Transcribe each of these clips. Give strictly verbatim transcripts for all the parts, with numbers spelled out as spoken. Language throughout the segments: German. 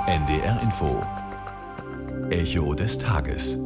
N D R Info. Echo des Tages.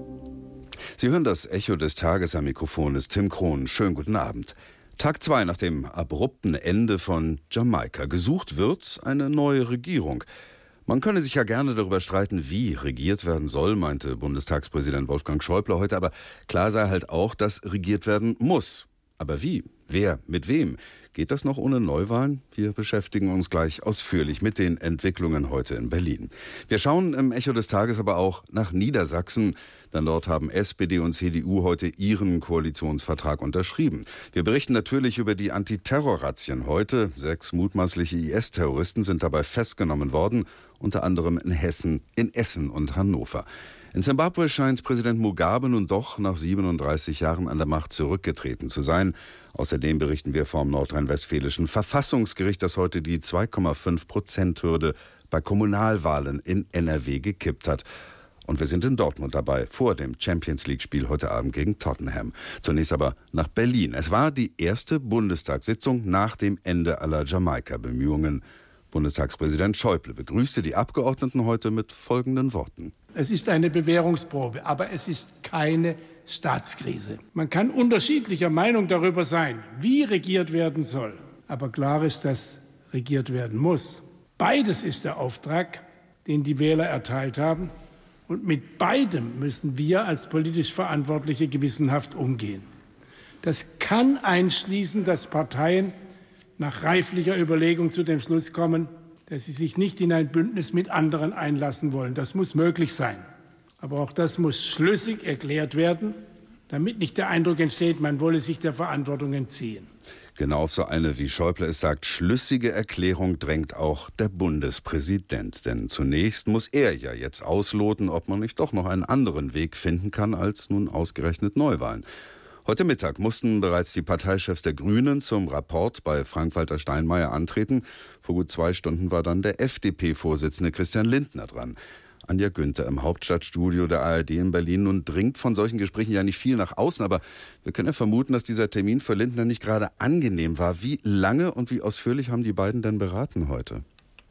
Sie hören das Echo des Tages, am Mikrofon ist Tim Krohn. Schönen guten Abend. Tag zwei nach dem abrupten Ende von Jamaika. Gesucht wird eine neue Regierung. Man könne sich ja gerne darüber streiten, wie regiert werden soll, meinte Bundestagspräsident Wolfgang Schäuble heute. Aber klar sei halt auch, dass regiert werden muss. Aber wie? Wer? Mit wem? Geht das noch ohne Neuwahlen? Wir beschäftigen uns gleich ausführlich mit den Entwicklungen heute in Berlin. Wir schauen im Echo des Tages aber auch nach Niedersachsen, denn dort haben S P D und C D U heute ihren Koalitionsvertrag unterschrieben. Wir berichten natürlich über die Antiterrorrazzien heute. Sechs mutmaßliche I S-Terroristen sind dabei festgenommen worden, unter anderem in Hessen, in Essen und Hannover. In Zimbabwe scheint Präsident Mugabe nun doch nach siebenunddreißig Jahren an der Macht zurückgetreten zu sein. Außerdem berichten wir vom nordrhein-westfälischen Verfassungsgericht, das heute die zwei Komma fünf Prozent Hürde bei Kommunalwahlen in N R W gekippt hat. Und wir sind in Dortmund dabei, vor dem Champions-League-Spiel heute Abend gegen Tottenham. Zunächst aber nach Berlin. Es war die erste Bundestagssitzung nach dem Ende aller Jamaika-Bemühungen. Bundestagspräsident Schäuble begrüßte die Abgeordneten heute mit folgenden Worten. Es ist eine Bewährungsprobe, aber es ist keine Staatskrise. Man kann unterschiedlicher Meinung darüber sein, wie regiert werden soll. Aber klar ist, dass regiert werden muss. Beides ist der Auftrag, den die Wähler erteilt haben. Und mit beidem müssen wir als politisch Verantwortliche gewissenhaft umgehen. Das kann einschließen, dass Parteien nach reiflicher Überlegung zu dem Schluss kommen, dass sie sich nicht in ein Bündnis mit anderen einlassen wollen. Das muss möglich sein. Aber auch das muss schlüssig erklärt werden, damit nicht der Eindruck entsteht, man wolle sich der Verantwortung entziehen. Genau auf so eine, wie Schäuble es sagt, schlüssige Erklärung drängt auch der Bundespräsident. Denn zunächst muss er ja jetzt ausloten, ob man nicht doch noch einen anderen Weg finden kann als nun ausgerechnet Neuwahlen. Heute Mittag mussten bereits die Parteichefs der Grünen zum Rapport bei Frank-Walter Steinmeier antreten. Vor gut zwei Stunden war dann der F D P-Vorsitzende Christian Lindner dran. Anja Günther im Hauptstadtstudio der A R D in Berlin. Nun dringt von solchen Gesprächen ja nicht viel nach außen, aber wir können ja vermuten, dass dieser Termin für Lindner nicht gerade angenehm war. Wie lange und wie ausführlich haben die beiden denn beraten heute?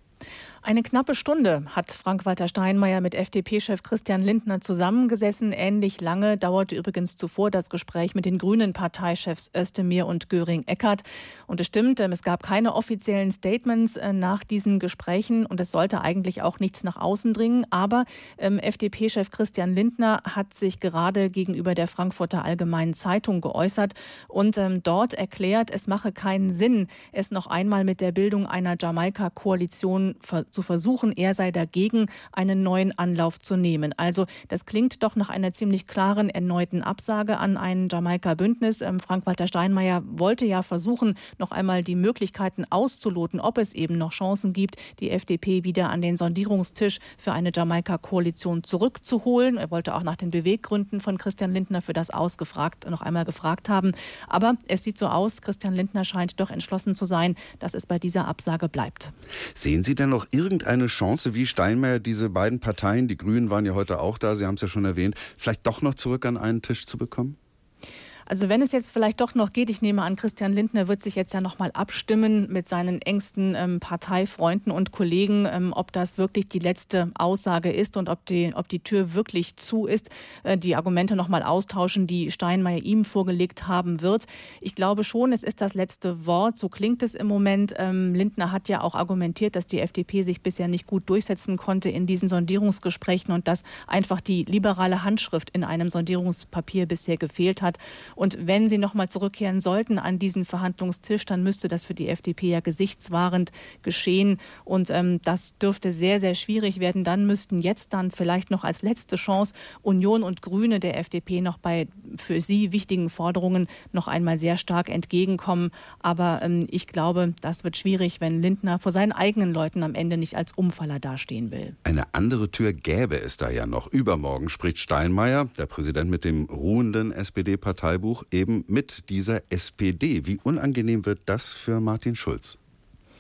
Eine knappe Stunde hat Frank-Walter Steinmeier mit F D P-Chef Christian Lindner zusammengesessen. Ähnlich lange dauerte übrigens zuvor das Gespräch mit den grünen Parteichefs Özdemir und Göring-Eckardt. Und es stimmt, es gab keine offiziellen Statements nach diesen Gesprächen und es sollte eigentlich auch nichts nach außen dringen. Aber ähm, F D P-Chef Christian Lindner hat sich gerade gegenüber der Frankfurter Allgemeinen Zeitung geäußert und ähm, dort erklärt, es mache keinen Sinn, es noch einmal mit der Bildung einer Jamaika-Koalition ver- zu versuchen, er sei dagegen, einen neuen Anlauf zu nehmen. Also das klingt doch nach einer ziemlich klaren erneuten Absage an ein Jamaika-Bündnis. Ähm, Frank-Walter Steinmeier wollte ja versuchen, noch einmal die Möglichkeiten auszuloten, ob es eben noch Chancen gibt, die F D P wieder an den Sondierungstisch für eine Jamaika-Koalition zurückzuholen. Er wollte auch nach den Beweggründen von Christian Lindner für das ausgefragt, noch einmal gefragt haben. Aber es sieht so aus, Christian Lindner scheint doch entschlossen zu sein, dass es bei dieser Absage bleibt. Sehen Sie denn noch irgendeine Chance, wie Steinmeier diese beiden Parteien, die Grünen waren ja heute auch da, Sie haben es ja schon erwähnt, vielleicht doch noch zurück an einen Tisch zu bekommen? Also wenn es jetzt vielleicht doch noch geht, ich nehme an, Christian Lindner wird sich jetzt ja noch mal abstimmen mit seinen engsten ähm, Parteifreunden und Kollegen, ähm, ob das wirklich die letzte Aussage ist und ob die, ob die Tür wirklich zu ist, äh, die Argumente noch mal austauschen, die Steinmeier ihm vorgelegt haben wird. Ich glaube schon, es ist das letzte Wort, so klingt es im Moment. Ähm, Lindner hat ja auch argumentiert, dass die F D P sich bisher nicht gut durchsetzen konnte in diesen Sondierungsgesprächen und dass einfach die liberale Handschrift in einem Sondierungspapier bisher gefehlt hat. Und wenn sie noch mal zurückkehren sollten an diesen Verhandlungstisch, dann müsste das für die F D P ja gesichtswahrend geschehen. Und ähm, das dürfte sehr, sehr schwierig werden. Dann müssten jetzt dann vielleicht noch als letzte Chance Union und Grüne der F D P noch bei für sie wichtigen Forderungen noch einmal sehr stark entgegenkommen. Aber ähm, ich glaube, das wird schwierig, wenn Lindner vor seinen eigenen Leuten am Ende nicht als Umfaller dastehen will. Eine andere Tür gäbe es da ja noch. Übermorgen spricht Steinmeier, der Präsident mit dem ruhenden S P D-Parteibuch, eben mit dieser S P D. Wie unangenehm wird das für Martin Schulz?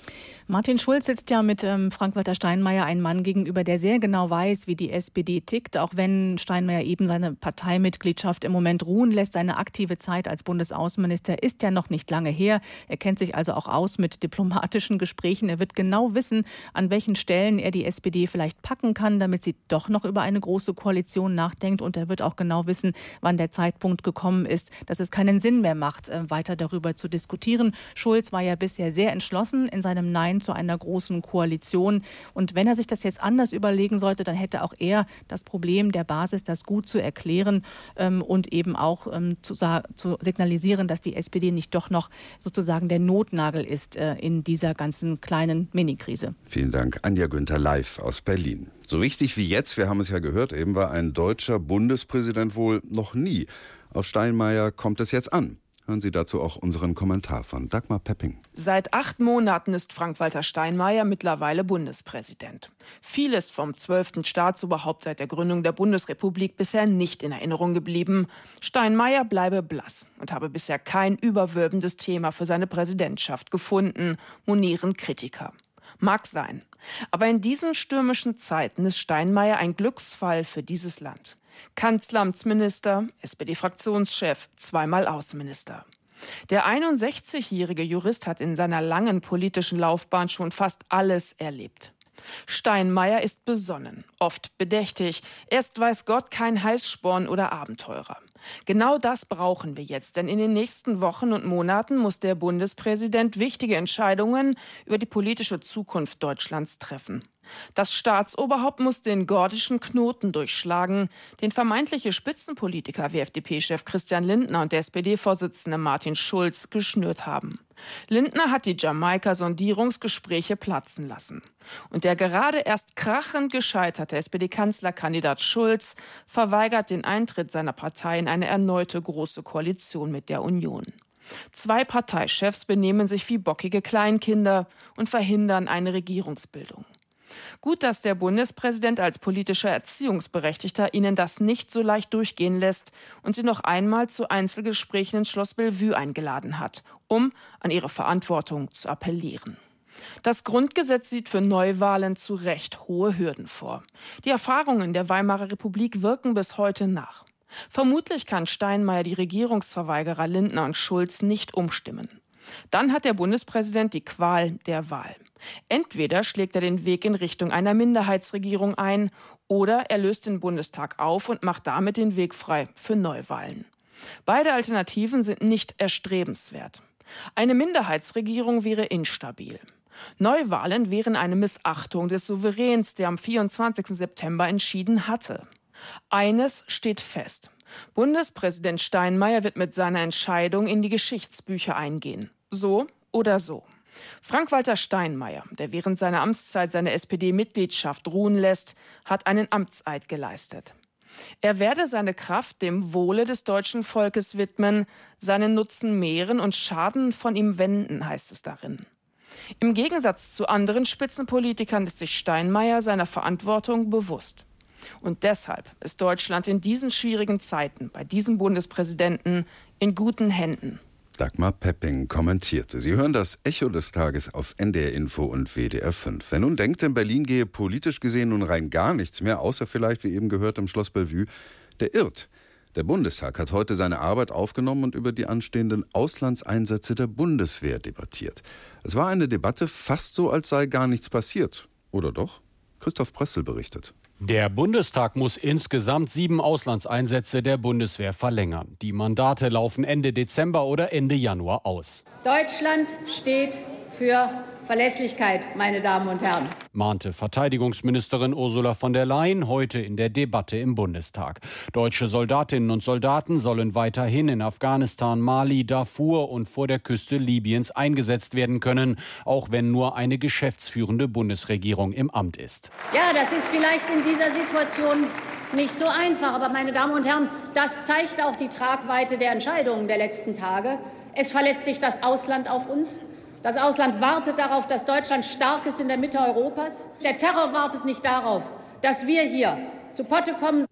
Martin Schulz sitzt ja mit ähm, Frank-Walter Steinmeier, ein Mann gegenüber, der sehr genau weiß, wie die S P D tickt. Auch wenn Steinmeier eben seine Parteimitgliedschaft im Moment ruhen lässt. Seine aktive Zeit als Bundesaußenminister ist ja noch nicht lange her. Er kennt sich also auch aus mit diplomatischen Gesprächen. Er wird genau wissen, an welchen Stellen er die S P D vielleicht packen kann, damit sie doch noch über eine große Koalition nachdenkt. Und er wird auch genau wissen, wann der Zeitpunkt gekommen ist, dass es keinen Sinn mehr macht, äh, weiter darüber zu diskutieren. Schulz war ja bisher sehr entschlossen in seinem Nein zu einer großen Koalition. Und wenn er sich das jetzt anders überlegen sollte, dann hätte auch er das Problem der Basis, das gut zu erklären ähm, und eben auch ähm, zu, zu signalisieren, dass die S P D nicht doch noch sozusagen der Notnagel ist äh, in dieser ganzen kleinen Mini-Krise. Vielen Dank. Anja Günther live aus Berlin. So wichtig wie jetzt, wir haben es ja gehört, eben war ein deutscher Bundespräsident wohl noch nie. Auf Steinmeier kommt es jetzt an. Hören Sie dazu auch unseren Kommentar von Dagmar Pepping. Seit acht Monaten ist Frank-Walter Steinmeier mittlerweile Bundespräsident. Viel ist vom zwölften Staatsoberhaupt seit der Gründung der Bundesrepublik bisher nicht in Erinnerung geblieben. Steinmeier bleibe blass und habe bisher kein überwölbendes Thema für seine Präsidentschaft gefunden, monieren Kritiker. Mag sein. Aber in diesen stürmischen Zeiten ist Steinmeier ein Glücksfall für dieses Land. Kanzleramtsminister, S P D-Fraktionschef, zweimal Außenminister. Der einundsechzigjährige Jurist hat in seiner langen politischen Laufbahn schon fast alles erlebt. Steinmeier ist besonnen, oft bedächtig. Er ist, weiß Gott, kein Heißsporn oder Abenteurer. Genau das brauchen wir jetzt, denn in den nächsten Wochen und Monaten muss der Bundespräsident wichtige Entscheidungen über die politische Zukunft Deutschlands treffen. Das Staatsoberhaupt muss den gordischen Knoten durchschlagen, den vermeintliche Spitzenpolitiker wie F D P-Chef Christian Lindner und der S P D-Vorsitzende Martin Schulz geschnürt haben. Lindner hat die Jamaika-Sondierungsgespräche platzen lassen. Und der gerade erst krachend gescheiterte S P D-Kanzlerkandidat Schulz verweigert den Eintritt seiner Partei in eine erneute große Koalition mit der Union. Zwei Parteichefs benehmen sich wie bockige Kleinkinder und verhindern eine Regierungsbildung. Gut, dass der Bundespräsident als politischer Erziehungsberechtigter ihnen das nicht so leicht durchgehen lässt und sie noch einmal zu Einzelgesprächen ins Schloss Bellevue eingeladen hat, um an ihre Verantwortung zu appellieren. Das Grundgesetz sieht für Neuwahlen zu Recht hohe Hürden vor. Die Erfahrungen der Weimarer Republik wirken bis heute nach. Vermutlich kann Steinmeier die Regierungsverweigerer Lindner und Schulz nicht umstimmen. Dann hat der Bundespräsident die Qual der Wahl. Entweder schlägt er den Weg in Richtung einer Minderheitsregierung ein oder er löst den Bundestag auf und macht damit den Weg frei für Neuwahlen. Beide Alternativen sind nicht erstrebenswert. Eine Minderheitsregierung wäre instabil. Neuwahlen wären eine Missachtung des Souveräns, der am vierundzwanzigsten September entschieden hatte. Eines steht fest. Bundespräsident Steinmeier wird mit seiner Entscheidung in die Geschichtsbücher eingehen. So oder so. Frank-Walter Steinmeier, der während seiner Amtszeit seine S P D-Mitgliedschaft ruhen lässt, hat einen Amtseid geleistet. Er werde seine Kraft dem Wohle des deutschen Volkes widmen, seinen Nutzen mehren und Schaden von ihm wenden, heißt es darin. Im Gegensatz zu anderen Spitzenpolitikern ist sich Steinmeier seiner Verantwortung bewusst. Und deshalb ist Deutschland in diesen schwierigen Zeiten bei diesem Bundespräsidenten in guten Händen. Dagmar Pepping kommentierte. Sie hören das Echo des Tages auf N D R Info und W D R fünf. Wer nun denkt, in Berlin gehe politisch gesehen nun rein gar nichts mehr, außer vielleicht, wie eben gehört, im Schloss Bellevue, der irrt. Der Bundestag hat heute seine Arbeit aufgenommen und über die anstehenden Auslandseinsätze der Bundeswehr debattiert. Es war eine Debatte fast so, als sei gar nichts passiert. Oder doch? Christoph Prössel berichtet. Der Bundestag muss insgesamt sieben Auslandseinsätze der Bundeswehr verlängern. Die Mandate laufen Ende Dezember oder Ende Januar aus. Deutschland steht für Verlässlichkeit, meine Damen und Herren, mahnte Verteidigungsministerin Ursula von der Leyen heute in der Debatte im Bundestag. Deutsche Soldatinnen und Soldaten sollen weiterhin in Afghanistan, Mali, Darfur und vor der Küste Libyens eingesetzt werden können, auch wenn nur eine geschäftsführende Bundesregierung im Amt ist. Ja, das ist vielleicht in dieser Situation nicht so einfach, aber meine Damen und Herren, das zeigt auch die Tragweite der Entscheidungen der letzten Tage. Es verlässt sich das Ausland auf uns. Das Ausland wartet darauf, dass Deutschland stark ist in der Mitte Europas. Der Terror wartet nicht darauf, dass wir hier zu Potte kommen.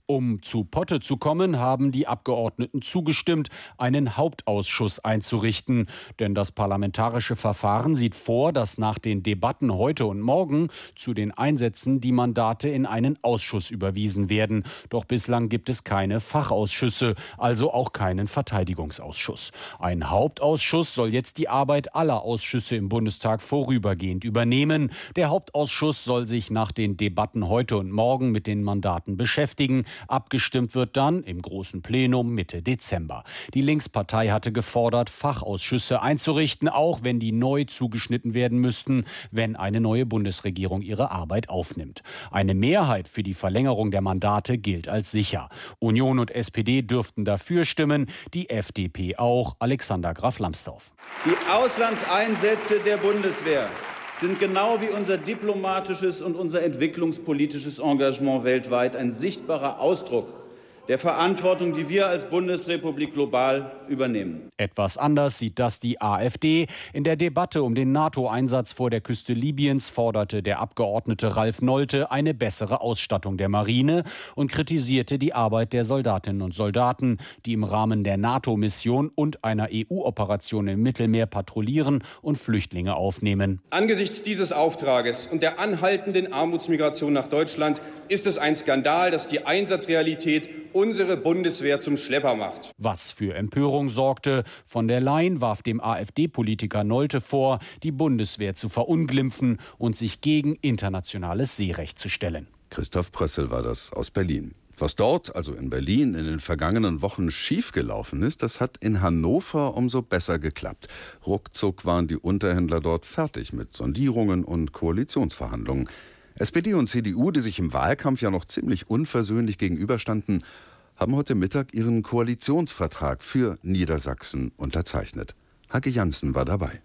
Um zu Potte zu kommen, haben die Abgeordneten zugestimmt, einen Hauptausschuss einzurichten. Denn das parlamentarische Verfahren sieht vor, dass nach den Debatten heute und morgen zu den Einsätzen die Mandate in einen Ausschuss überwiesen werden. Doch bislang gibt es keine Fachausschüsse, also auch keinen Verteidigungsausschuss. Ein Hauptausschuss soll jetzt die Arbeit aller Ausschüsse im Bundestag vorübergehend übernehmen. Der Hauptausschuss soll sich nach den Debatten heute und morgen mit den Mandaten beschäftigen. Abgestimmt wird dann im großen Plenum Mitte Dezember. Die Linkspartei hatte gefordert, Fachausschüsse einzurichten, auch wenn die neu zugeschnitten werden müssten, wenn eine neue Bundesregierung ihre Arbeit aufnimmt. Eine Mehrheit für die Verlängerung der Mandate gilt als sicher. Union und S P D dürften dafür stimmen, die F D P auch. Alexander Graf Lambsdorff. Die Auslandseinsätze der Bundeswehr sind genau wie unser diplomatisches und unser entwicklungspolitisches Engagement weltweit ein sichtbarer Ausdruck der Verantwortung, die wir als Bundesrepublik global übernehmen. Etwas anders sieht das die AfD. In der Debatte um den NATO-Einsatz vor der Küste Libyens forderte der Abgeordnete Ralf Nolte eine bessere Ausstattung der Marine und kritisierte die Arbeit der Soldatinnen und Soldaten, die im Rahmen der NATO-Mission und einer E U-Operation im Mittelmeer patrouillieren und Flüchtlinge aufnehmen. Angesichts dieses Auftrages und der anhaltenden Armutsmigration nach Deutschland ist es ein Skandal, dass die Einsatzrealität unsere Bundeswehr zum Schlepper macht. Was für Empörung sorgte. Von der Leyen warf dem AfD-Politiker Nolte vor, die Bundeswehr zu verunglimpfen und sich gegen internationales Seerecht zu stellen. Christoph Prössel war das aus Berlin. Was dort, also in Berlin, in den vergangenen Wochen schiefgelaufen ist, das hat in Hannover umso besser geklappt. Ruckzuck waren die Unterhändler dort fertig mit Sondierungen und Koalitionsverhandlungen. S P D und C D U, die sich im Wahlkampf ja noch ziemlich unversöhnlich gegenüberstanden, haben heute Mittag ihren Koalitionsvertrag für Niedersachsen unterzeichnet. Hake Janssen war dabei.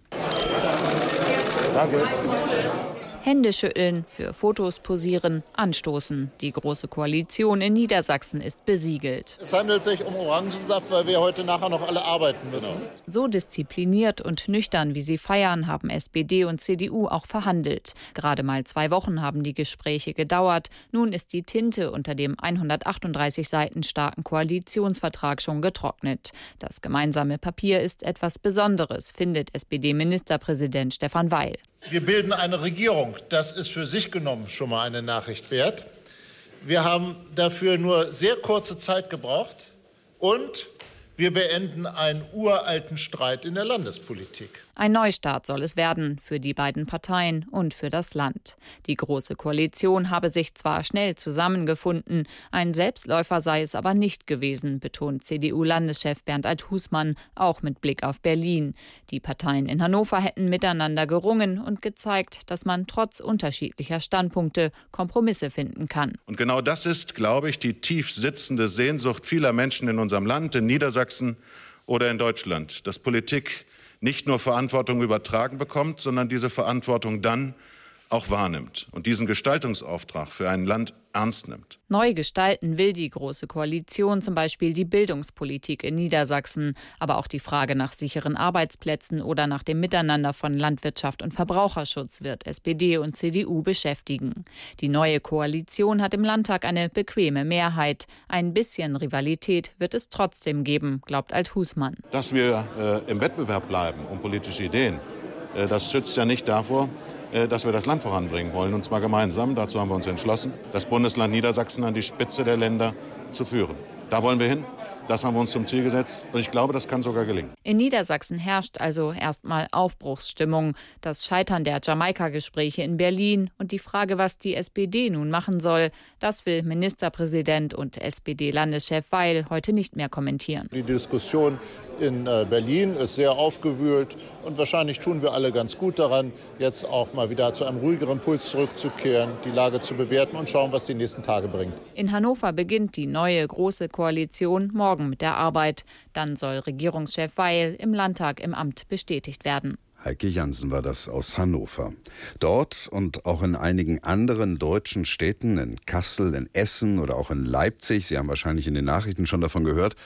Danke. Hände schütteln, für Fotos posieren, anstoßen. Die Große Koalition in Niedersachsen ist besiegelt. Es handelt sich um Orangensaft, weil wir heute nachher noch alle arbeiten müssen. Genau. So diszipliniert und nüchtern, wie sie feiern, haben S P D und C D U auch verhandelt. Gerade mal zwei Wochen haben die Gespräche gedauert. Nun ist die Tinte unter dem hundertachtunddreißig Seiten starken Koalitionsvertrag schon getrocknet. Das gemeinsame Papier ist etwas Besonderes, findet S P D-Ministerpräsident Stefan Weil. Wir bilden eine Regierung. Das ist für sich genommen schon mal eine Nachricht wert. Wir haben dafür nur sehr kurze Zeit gebraucht und wir beenden einen uralten Streit in der Landespolitik. Ein Neustart soll es werden für die beiden Parteien und für das Land. Die Große Koalition habe sich zwar schnell zusammengefunden, ein Selbstläufer sei es aber nicht gewesen, betont C D U-Landeschef Bernd Alt-Husmann, auch mit Blick auf Berlin. Die Parteien in Hannover hätten miteinander gerungen und gezeigt, dass man trotz unterschiedlicher Standpunkte Kompromisse finden kann. Und genau das ist, glaube ich, die tief sitzende Sehnsucht vieler Menschen in unserem Land, in Niedersachsen oder in Deutschland, dass Politik nicht nur Verantwortung übertragen bekommt, sondern diese Verantwortung dann auch wahrnimmt und diesen Gestaltungsauftrag für ein Land ernst nimmt. Neu gestalten will die Große Koalition zum Beispiel die Bildungspolitik in Niedersachsen, aber auch die Frage nach sicheren Arbeitsplätzen oder nach dem Miteinander von Landwirtschaft und Verbraucherschutz wird S P D und C D U beschäftigen. Die neue Koalition hat im Landtag eine bequeme Mehrheit. Ein bisschen Rivalität wird es trotzdem geben, glaubt Alt-Husmann. Dass wir äh, im Wettbewerb bleiben um politische Ideen, äh, das schützt ja nicht davor, dass wir das Land voranbringen wollen, und zwar gemeinsam. Dazu haben wir uns entschlossen, das Bundesland Niedersachsen an die Spitze der Länder zu führen. Da wollen wir hin. Das haben wir uns zum Ziel gesetzt und ich glaube, das kann sogar gelingen. In Niedersachsen herrscht also erstmal Aufbruchsstimmung. Das Scheitern der Jamaika-Gespräche in Berlin und die Frage, was die S P D nun machen soll, das will Ministerpräsident und S P D-Landeschef Weil heute nicht mehr kommentieren. Die Diskussion in Berlin ist sehr aufgewühlt und wahrscheinlich tun wir alle ganz gut daran, jetzt auch mal wieder zu einem ruhigeren Puls zurückzukehren, die Lage zu bewerten und schauen, was die nächsten Tage bringt. In Hannover beginnt die neue Große Koalition morgen mit der Arbeit. Dann soll Regierungschef Weil im Landtag im Amt bestätigt werden. Heike Janssen war das aus Hannover. Dort und auch in einigen anderen deutschen Städten, in Kassel, in Essen oder auch in Leipzig, Sie haben wahrscheinlich in den Nachrichten schon davon gehört,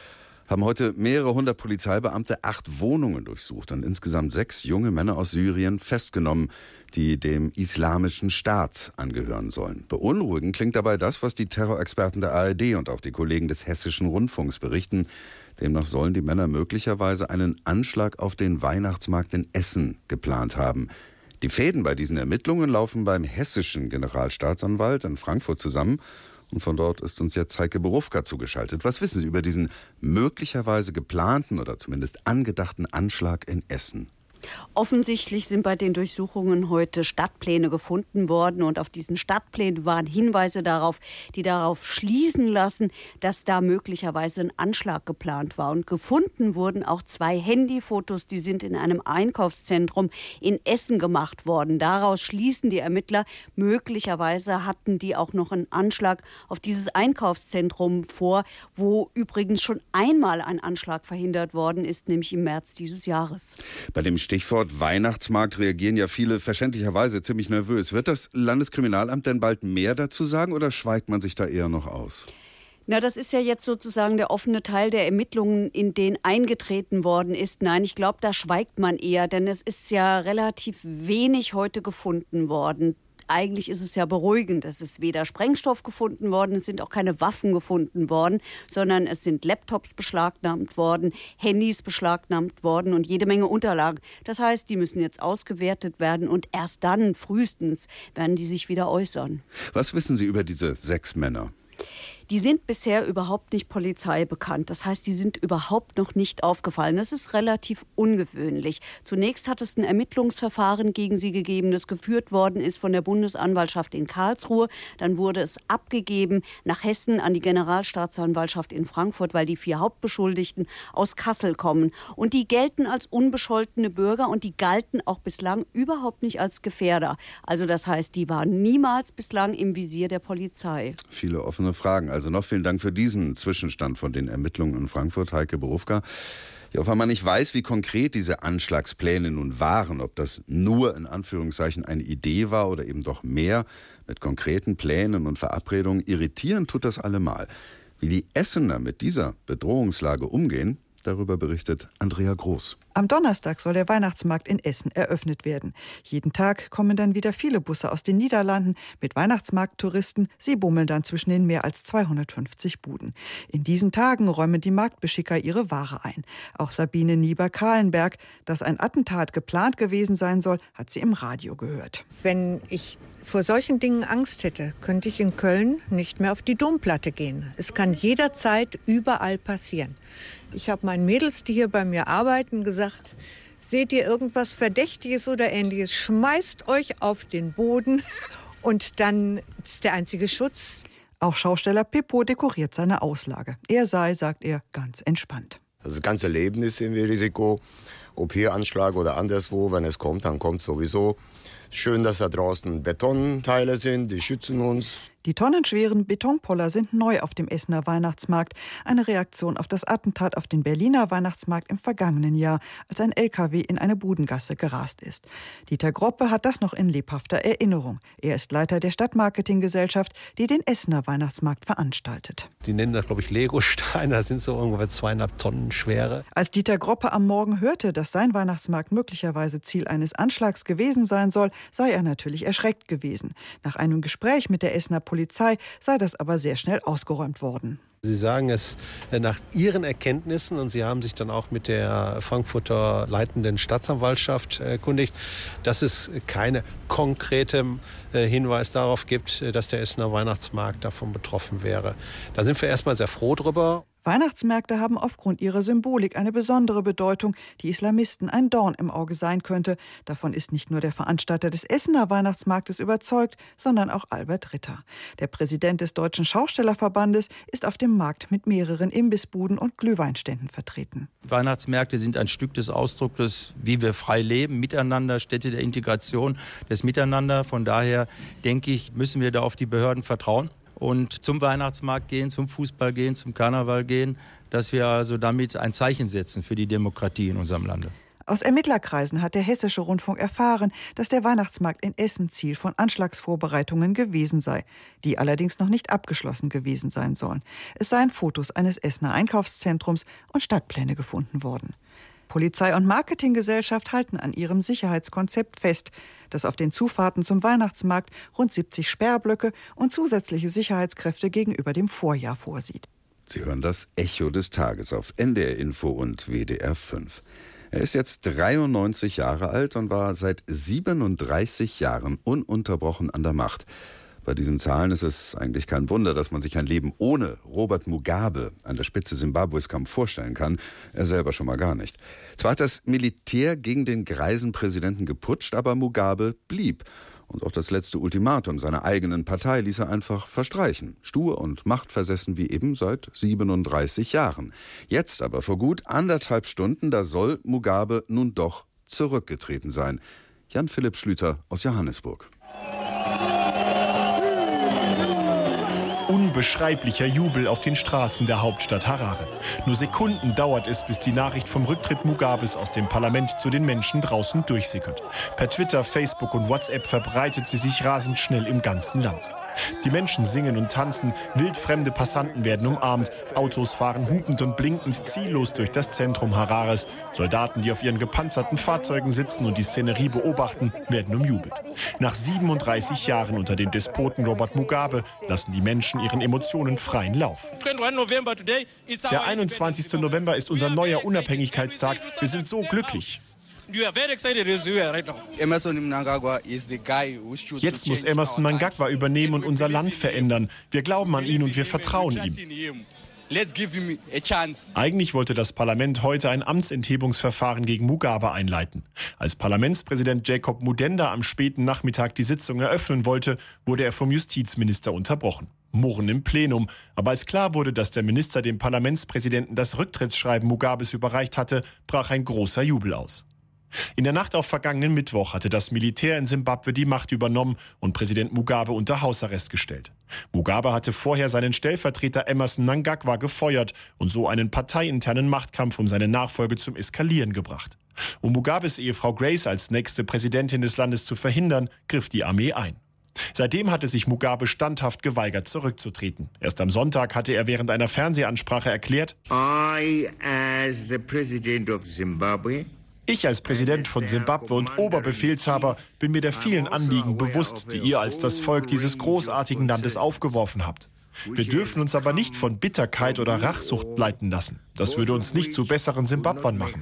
haben heute mehrere hundert Polizeibeamte acht Wohnungen durchsucht und insgesamt sechs junge Männer aus Syrien festgenommen, die dem Islamischen Staat angehören sollen. Beunruhigend klingt dabei das, was die Terrorexperten der A R D und auch die Kollegen des Hessischen Rundfunks berichten. Demnach sollen die Männer möglicherweise einen Anschlag auf den Weihnachtsmarkt in Essen geplant haben. Die Fäden bei diesen Ermittlungen laufen beim hessischen Generalstaatsanwalt in Frankfurt zusammen. Und von dort ist uns jetzt Heike Borufka zugeschaltet. Was wissen Sie über diesen möglicherweise geplanten oder zumindest angedachten Anschlag in Essen? Offensichtlich sind bei den Durchsuchungen heute Stadtpläne gefunden worden und auf diesen Stadtplänen waren Hinweise darauf, die darauf schließen lassen, dass da möglicherweise ein Anschlag geplant war. Und gefunden wurden auch zwei Handyfotos, die sind in einem Einkaufszentrum in Essen gemacht worden. Daraus schließen die Ermittler, möglicherweise hatten die auch noch einen Anschlag auf dieses Einkaufszentrum vor, wo übrigens schon einmal ein Anschlag verhindert worden ist, nämlich im März dieses Jahres. Bei dem Stichwort Weihnachtsmarkt reagieren ja viele verständlicherweise ziemlich nervös. Wird das Landeskriminalamt denn bald mehr dazu sagen oder schweigt man sich da eher noch aus? Na, das ist ja jetzt sozusagen der offene Teil der Ermittlungen, in den eingetreten worden ist. Nein, ich glaube, da schweigt man eher, denn es ist ja relativ wenig heute gefunden worden. Eigentlich ist es ja beruhigend. Es ist weder Sprengstoff gefunden worden, es sind auch keine Waffen gefunden worden, sondern es sind Laptops beschlagnahmt worden, Handys beschlagnahmt worden und jede Menge Unterlagen. Das heißt, die müssen jetzt ausgewertet werden und erst dann, frühestens, werden die sich wieder äußern. Was wissen Sie über diese sechs Männer? Die sind bisher überhaupt nicht Polizei bekannt. Das heißt, die sind überhaupt noch nicht aufgefallen. Das ist relativ ungewöhnlich. Zunächst hat es ein Ermittlungsverfahren gegen sie gegeben, das geführt worden ist von der Bundesanwaltschaft in Karlsruhe. Dann wurde es abgegeben nach Hessen an die Generalstaatsanwaltschaft in Frankfurt, weil die vier Hauptbeschuldigten aus Kassel kommen. Und die gelten als unbescholtene Bürger und die galten auch bislang überhaupt nicht als Gefährder. Also das heißt, die waren niemals bislang im Visier der Polizei. Viele offene Fragen. Also noch vielen Dank für diesen Zwischenstand von den Ermittlungen in Frankfurt, Heike Borufka. Ja, wenn man nicht weiß, wie konkret diese Anschlagspläne nun waren, ob das nur in Anführungszeichen eine Idee war oder eben doch mehr mit konkreten Plänen und Verabredungen, irritieren tut das allemal. Wie die Essener mit dieser Bedrohungslage umgehen, darüber berichtet Andrea Groß. Am Donnerstag soll der Weihnachtsmarkt in Essen eröffnet werden. Jeden Tag kommen dann wieder viele Busse aus den Niederlanden mit Weihnachtsmarkttouristen. Sie bummeln dann zwischen den mehr als zweihundertfünfzig Buden. In diesen Tagen räumen die Marktbeschicker ihre Ware ein. Auch Sabine Nieber-Kahlenberg, dass ein Attentat geplant gewesen sein soll, hat sie im Radio gehört. Wenn ich vor solchen Dingen Angst hätte, könnte ich in Köln nicht mehr auf die Domplatte gehen. Es kann jederzeit überall passieren. Ich habe meinen Mädels, die hier bei mir arbeiten, gesagt, seht ihr irgendwas Verdächtiges oder Ähnliches, schmeißt euch auf den Boden und dann ist der einzige Schutz. Auch Schausteller Pippo dekoriert seine Auslage. Er sei, sagt er, ganz entspannt. Das ganze Leben ist irgendwie Risiko, ob hier Anschlag oder anderswo. Wenn es kommt, dann kommt sowieso. Schön, dass da draußen Betonteile sind, die schützen uns. Die tonnenschweren Betonpoller sind neu auf dem Essener Weihnachtsmarkt. Eine Reaktion auf das Attentat auf den Berliner Weihnachtsmarkt im vergangenen Jahr, als ein L K W in eine Budengasse gerast ist. Dieter Groppe hat das noch in lebhafter Erinnerung. Er ist Leiter der Stadtmarketinggesellschaft, die den Essener Weihnachtsmarkt veranstaltet. Die nennen das, glaube ich, Legosteine. Das sind so ungefähr zweieinhalb Tonnen schwere. Als Dieter Groppe am Morgen hörte, dass sein Weihnachtsmarkt möglicherweise Ziel eines Anschlags gewesen sein soll, sei er natürlich erschreckt gewesen. Nach einem Gespräch mit der Essener Polizei sei das aber sehr schnell ausgeräumt worden. Sie sagen es nach Ihren Erkenntnissen und Sie haben sich dann auch mit der Frankfurter leitenden Staatsanwaltschaft erkundigt, dass es keine konkrete Hinweis darauf gibt, dass der Essener Weihnachtsmarkt davon betroffen wäre. Da sind wir erstmal sehr froh drüber. Weihnachtsmärkte haben aufgrund ihrer Symbolik eine besondere Bedeutung, die Islamisten ein Dorn im Auge sein könnte. Davon ist nicht nur der Veranstalter des Essener Weihnachtsmarktes überzeugt, sondern auch Albert Ritter. Der Präsident des Deutschen Schaustellerverbandes ist auf dem Markt mit mehreren Imbissbuden und Glühweinständen vertreten. Weihnachtsmärkte sind ein Stück des Ausdrucks, wie wir frei leben, miteinander, Stätte der Integration, des Miteinander. Von daher, denke ich, müssen wir da auf die Behörden vertrauen und zum Weihnachtsmarkt gehen, zum Fußball gehen, zum Karneval gehen, dass wir also damit ein Zeichen setzen für die Demokratie in unserem Lande. Aus Ermittlerkreisen hat der Hessische Rundfunk erfahren, dass der Weihnachtsmarkt in Essen Ziel von Anschlagsvorbereitungen gewesen sei, die allerdings noch nicht abgeschlossen gewesen sein sollen. Es seien Fotos eines Essener Einkaufszentrums und Stadtpläne gefunden worden. Polizei und Marketinggesellschaft halten an ihrem Sicherheitskonzept fest, das auf den Zufahrten zum Weihnachtsmarkt rund siebzig Sperrblöcke und zusätzliche Sicherheitskräfte gegenüber dem Vorjahr vorsieht. Sie hören das Echo des Tages auf N D R Info und W D R fünf. Er ist jetzt dreiundneunzig Jahre alt und war seit siebenunddreißig Jahren ununterbrochen an der Macht. Bei diesen Zahlen ist es eigentlich kein Wunder, dass man sich ein Leben ohne Robert Mugabe an der Spitze Simbabwes kaum vorstellen kann. Er selber schon mal gar nicht. Zwar hat das Militär gegen den greisen Präsidenten geputscht, aber Mugabe blieb. Und auch das letzte Ultimatum seiner eigenen Partei ließ er einfach verstreichen. Stur und machtversessen wie eben seit siebenunddreißig Jahren. Jetzt aber vor gut anderthalb Stunden, da soll Mugabe nun doch zurückgetreten sein. Jan-Philipp Schlüter aus Johannesburg. Unbeschreiblicher Jubel auf den Straßen der Hauptstadt Harare. Nur Sekunden dauert es, bis die Nachricht vom Rücktritt Mugabes aus dem Parlament zu den Menschen draußen durchsickert. Per Twitter, Facebook und WhatsApp verbreitet sie sich rasend schnell im ganzen Land. Die Menschen singen und tanzen, wildfremde Passanten werden umarmt, Autos fahren hupend und blinkend ziellos durch das Zentrum Harares. Soldaten, die auf ihren gepanzerten Fahrzeugen sitzen und die Szenerie beobachten, werden umjubelt. Nach siebenunddreißig Jahren unter dem Despoten Robert Mugabe lassen die Menschen ihren Emotionen freien Lauf. Der einundzwanzigste November ist unser neuer Unabhängigkeitstag. Wir sind so glücklich. Jetzt muss Emmerson Mnangagwa übernehmen und unser Land verändern. Wir glauben an ihn und wir vertrauen ihm. Eigentlich wollte das Parlament heute ein Amtsenthebungsverfahren gegen Mugabe einleiten. Als Parlamentspräsident Jacob Mudenda am späten Nachmittag die Sitzung eröffnen wollte, wurde er vom Justizminister unterbrochen. Murren im Plenum. Aber als klar wurde, dass der Minister dem Parlamentspräsidenten das Rücktrittsschreiben Mugabes überreicht hatte, brach ein großer Jubel aus. In der Nacht auf vergangenen Mittwoch hatte das Militär in Simbabwe die Macht übernommen und Präsident Mugabe unter Hausarrest gestellt. Mugabe hatte vorher seinen Stellvertreter Emmerson Mnangagwa gefeuert und so einen parteiinternen Machtkampf um seine Nachfolge zum Eskalieren gebracht. Um Mugabes Ehefrau Grace als nächste Präsidentin des Landes zu verhindern, griff die Armee ein. Seitdem hatte sich Mugabe standhaft geweigert, zurückzutreten. Erst am Sonntag hatte er während einer Fernsehansprache erklärt: I, as the President of Zimbabwe, Ich als Präsident von Simbabwe und Oberbefehlshaber bin mir der vielen Anliegen bewusst, die ihr als das Volk dieses großartigen Landes aufgeworfen habt. Wir dürfen uns aber nicht von Bitterkeit oder Rachsucht leiten lassen. Das würde uns nicht zu besseren Simbabwern machen.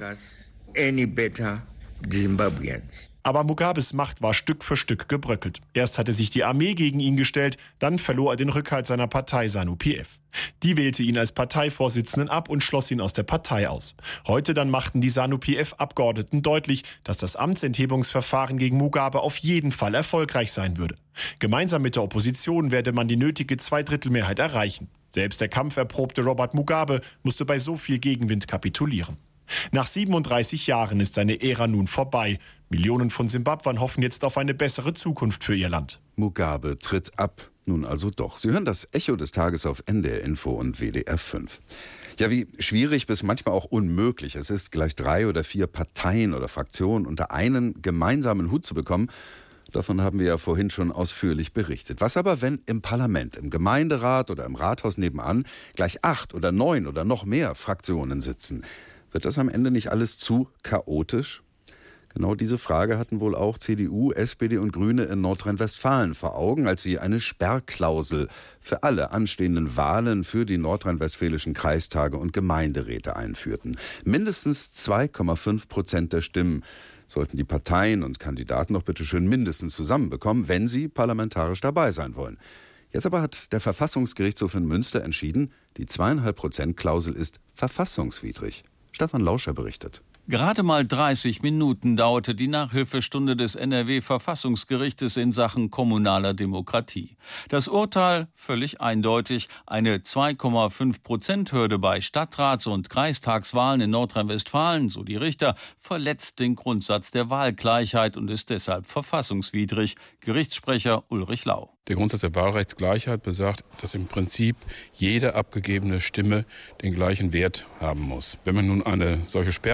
Aber Mugabes Macht war Stück für Stück gebröckelt. Erst hatte sich die Armee gegen ihn gestellt, dann verlor er den Rückhalt seiner Partei ZANU-P F. Die wählte ihn als Parteivorsitzenden ab und schloss ihn aus der Partei aus. Heute dann machten die ZANU-P F-Abgeordneten deutlich, dass das Amtsenthebungsverfahren gegen Mugabe auf jeden Fall erfolgreich sein würde. Gemeinsam mit der Opposition werde man die nötige Zweidrittelmehrheit erreichen. Selbst der kampferprobte Robert Mugabe musste bei so viel Gegenwind kapitulieren. Nach siebenunddreißig Jahren ist seine Ära nun vorbei. Millionen von Simbabwern hoffen jetzt auf eine bessere Zukunft für ihr Land. Mugabe tritt ab. Nun also doch. Sie hören das Echo des Tages auf N D R Info und W D R fünf. Ja, wie schwierig bis manchmal auch unmöglich es ist, gleich drei oder vier Parteien oder Fraktionen unter einen gemeinsamen Hut zu bekommen, davon haben wir ja vorhin schon ausführlich berichtet. Was aber, wenn im Parlament, im Gemeinderat oder im Rathaus nebenan gleich acht oder neun oder noch mehr Fraktionen sitzen? Wird das am Ende nicht alles zu chaotisch? Genau diese Frage hatten wohl auch C D U, S P D und Grüne in Nordrhein-Westfalen vor Augen, als sie eine Sperrklausel für alle anstehenden Wahlen für die nordrhein-westfälischen Kreistage und Gemeinderäte einführten. Mindestens zwei Komma fünf Prozent der Stimmen sollten die Parteien und Kandidaten doch bitte schön mindestens zusammenbekommen, wenn sie parlamentarisch dabei sein wollen. Jetzt aber hat der Verfassungsgerichtshof in Münster entschieden, die zwei Komma fünf Prozent Klausel ist verfassungswidrig. Stefan Lauscher berichtet. Gerade mal dreißig Minuten dauerte die Nachhilfestunde des N R W-Verfassungsgerichtes in Sachen kommunaler Demokratie. Das Urteil völlig eindeutig. Eine zwei Komma fünf Prozent Hürde bei Stadtrats- und Kreistagswahlen in Nordrhein-Westfalen, so die Richter, verletzt den Grundsatz der Wahlgleichheit und ist deshalb verfassungswidrig. Gerichtssprecher Ulrich Lau. Der Grundsatz der Wahlrechtsgleichheit besagt, dass im Prinzip jede abgegebene Stimme den gleichen Wert haben muss. Wenn man nun eine solche Sperrklausel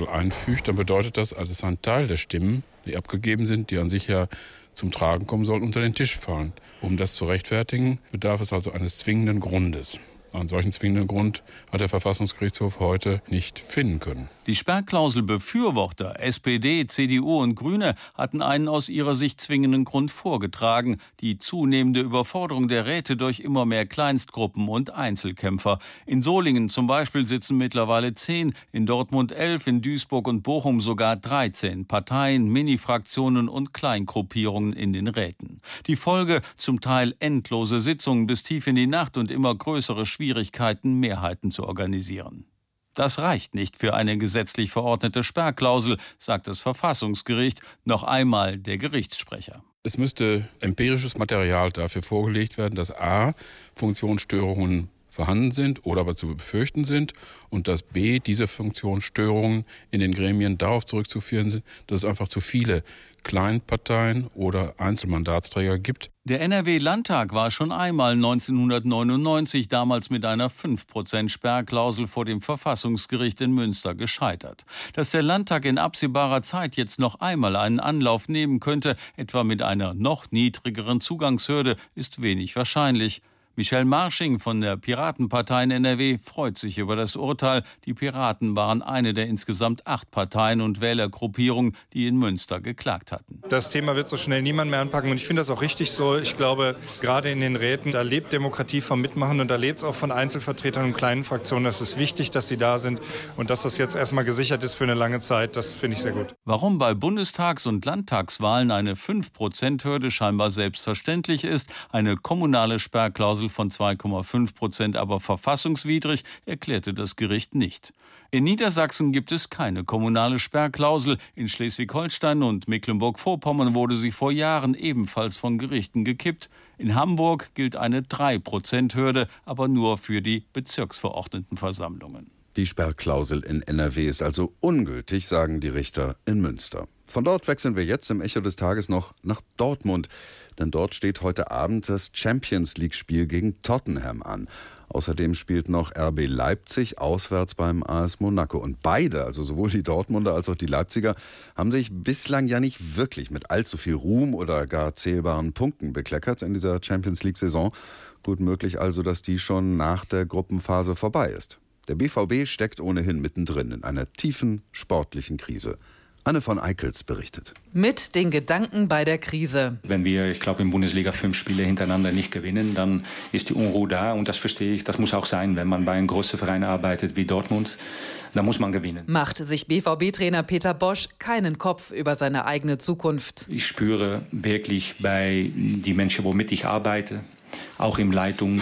Sperrklausel einfügt, dann bedeutet das, also dass ein Teil der Stimmen, die abgegeben sind, die an sich ja zum Tragen kommen sollen, unter den Tisch fallen. Um das zu rechtfertigen, bedarf es also eines zwingenden Grundes. Einen solchen zwingenden Grund hat der Verfassungsgerichtshof heute nicht finden können. Die Sperrklausel-Befürworter, S P D, C D U und Grüne, hatten einen aus ihrer Sicht zwingenden Grund vorgetragen: die zunehmende Überforderung der Räte durch immer mehr Kleinstgruppen und Einzelkämpfer. In Solingen zum Beispiel sitzen mittlerweile zehn, in Dortmund elf, in Duisburg und Bochum sogar dreizehn Parteien, Mini-Fraktionen und Kleingruppierungen in den Räten. Die Folge: zum Teil endlose Sitzungen bis tief in die Nacht und immer größere Schwierigkeiten, Schwierigkeiten, Mehrheiten zu organisieren. Das reicht nicht für eine gesetzlich verordnete Sperrklausel, sagt das Verfassungsgericht, noch einmal der Gerichtssprecher. Es müsste empirisches Material dafür vorgelegt werden, dass a. Funktionsstörungen vorhanden sind oder aber zu befürchten sind und dass b. diese Funktionsstörungen in den Gremien darauf zurückzuführen sind, dass es einfach zu viele Kleinparteien oder Einzelmandatsträger gibt. Der N R W-Landtag war schon einmal neunzehnhundertneunundneunzig damals mit einer fünf Prozent Sperrklausel vor dem Verfassungsgericht in Münster gescheitert. Dass der Landtag in absehbarer Zeit jetzt noch einmal einen Anlauf nehmen könnte, etwa mit einer noch niedrigeren Zugangshürde, ist wenig wahrscheinlich. Michel Marsching von der Piratenpartei in N R W freut sich über das Urteil. Die Piraten waren eine der insgesamt acht Parteien und Wählergruppierungen, die in Münster geklagt hatten. Das Thema wird so schnell niemand mehr anpacken und ich finde das auch richtig so. Ich glaube, gerade in den Räten, da lebt Demokratie vom Mitmachen und da lebt es auch von Einzelvertretern und kleinen Fraktionen. Es ist wichtig, dass sie da sind und dass das jetzt erstmal gesichert ist für eine lange Zeit, das finde ich sehr gut. Warum bei Bundestags- und Landtagswahlen eine fünf Prozent Hürde scheinbar selbstverständlich ist, eine kommunale Sperrklausel von zwei Komma fünf Prozent aber verfassungswidrig, erklärte das Gericht nicht. In Niedersachsen gibt es keine kommunale Sperrklausel. In Schleswig-Holstein und Mecklenburg-Vorpommern wurde sie vor Jahren ebenfalls von Gerichten gekippt. In Hamburg gilt eine drei Prozent Hürde, aber nur für die Bezirksverordnetenversammlungen. Die Sperrklausel in N R W ist also ungültig, sagen die Richter in Münster. Von dort wechseln wir jetzt im Echo des Tages noch nach Dortmund. Denn dort steht heute Abend das Champions-League-Spiel gegen Tottenham an. Außerdem spielt noch R B Leipzig auswärts beim A S Monaco. Und beide, also sowohl die Dortmunder als auch die Leipziger, haben sich bislang ja nicht wirklich mit allzu viel Ruhm oder gar zählbaren Punkten bekleckert in dieser Champions-League-Saison. Gut möglich also, dass die schon nach der Gruppenphase vorbei ist. Der B V B steckt ohnehin mittendrin in einer tiefen sportlichen Krise. Anne von Eickels berichtet. Mit den Gedanken bei der Krise. Wenn wir, ich glaube, in Bundesliga fünf Spiele hintereinander nicht gewinnen, dann ist die Unruhe da. Und das verstehe ich, das muss auch sein. Wenn man bei einem großen Verein arbeitet wie Dortmund, dann muss man gewinnen. Macht sich B V B-Trainer Peter Bosch keinen Kopf über seine eigene Zukunft. Ich spüre wirklich bei den Menschen, womit ich arbeite, auch in Leitung,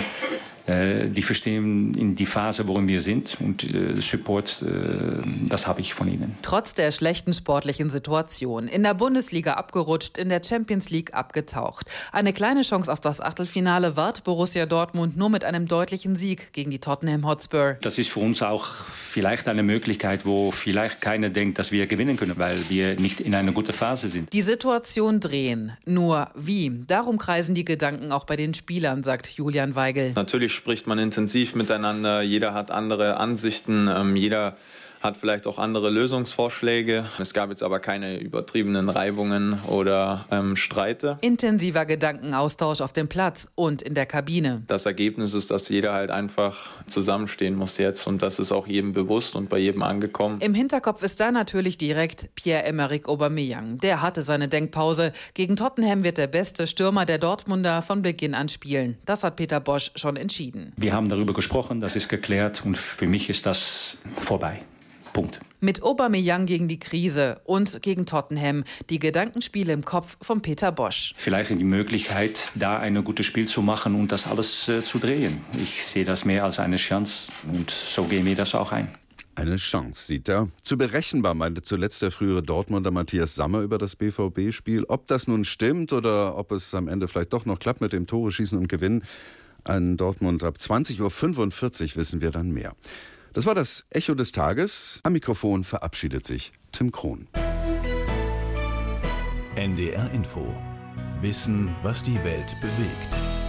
die verstehen in die Phase, worin wir sind und äh, Support, äh, das habe ich von ihnen. Trotz der schlechten sportlichen Situation, in der Bundesliga abgerutscht, in der Champions League abgetaucht. Eine kleine Chance auf das Achtelfinale wahrt Borussia Dortmund nur mit einem deutlichen Sieg gegen die Tottenham Hotspur. Das ist für uns auch vielleicht eine Möglichkeit, wo vielleicht keiner denkt, dass wir gewinnen können, weil wir nicht in einer guten Phase sind. Die Situation drehen. Nur wie? Darum kreisen die Gedanken auch bei den Spielern, sagt Julian Weigel. Natürlich spricht man intensiv miteinander, jeder hat andere Ansichten, ähm, jeder hat vielleicht auch andere Lösungsvorschläge. Es gab jetzt aber keine übertriebenen Reibungen oder ähm, Streite. Intensiver Gedankenaustausch auf dem Platz und in der Kabine. Das Ergebnis ist, dass jeder halt einfach zusammenstehen muss jetzt und das ist auch jedem bewusst und bei jedem angekommen. Im Hinterkopf ist da natürlich direkt Pierre-Emerick Aubameyang. Der hatte seine Denkpause. Gegen Tottenham wird der beste Stürmer der Dortmunder von Beginn an spielen. Das hat Peter Bosch schon entschieden. Wir haben darüber gesprochen, das ist geklärt und für mich ist das vorbei. Punkt. Mit Aubameyang gegen die Krise und gegen Tottenham. Die Gedankenspiele im Kopf von Peter Bosch. Vielleicht die Möglichkeit, da ein gutes Spiel zu machen und das alles äh, zu drehen. Ich sehe das mehr als eine Chance und so gehen wir das auch ein. Eine Chance, sieht er. Zu berechenbar, meinte zuletzt der frühere Dortmunder Matthias Sammer über das B V B-Spiel. Ob das nun stimmt oder ob es am Ende vielleicht doch noch klappt mit dem Tore schießen und Gewinnen an Dortmund ab zwanzig Uhr fünfundvierzig wissen wir dann mehr. Das war das Echo des Tages. Am Mikrofon verabschiedet sich Tim Krohn. N D R Info. Wissen, was die Welt bewegt.